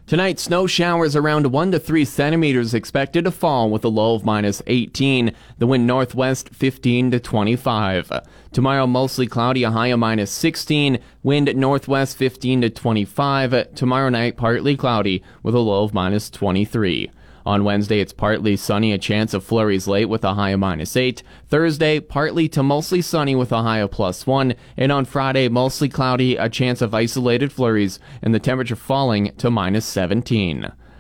Tonight, snow showers around 1 to 3 centimeters expected to fall with a low of minus 18. The wind northwest 15 to 25. Tomorrow, mostly cloudy, a high of minus 16. Wind northwest 15 to 25. Tomorrow night, partly cloudy with a low of minus 23. On Wednesday, it's partly sunny, a chance of flurries late with a high of minus 8. Thursday, partly to mostly sunny with a high of plus 1. And on Friday, mostly cloudy, a chance of isolated flurries, and the temperature falling to minus 17.